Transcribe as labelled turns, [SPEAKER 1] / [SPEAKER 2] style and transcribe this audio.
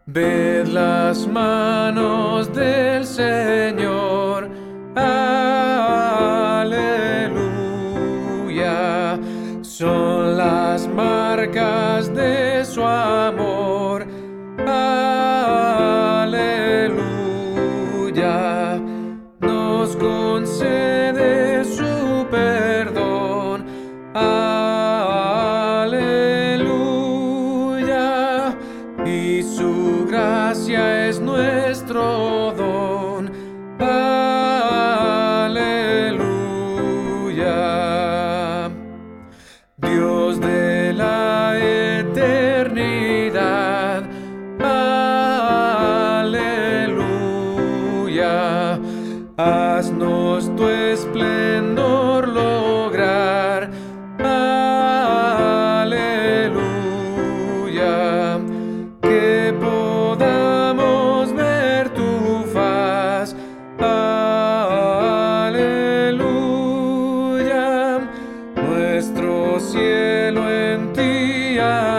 [SPEAKER 1] Ved las manos del Señor, aleluya. Son las marcas de su amor, aleluya. Nos concede su perdón, aleluya. Y su gracia es nuestro don, aleluya. Dios de la eternidad, aleluya. Haznos tu esplendor lograr, aleluya. Que podamos ver tu faz, aleluya. Nuestro cielo en ti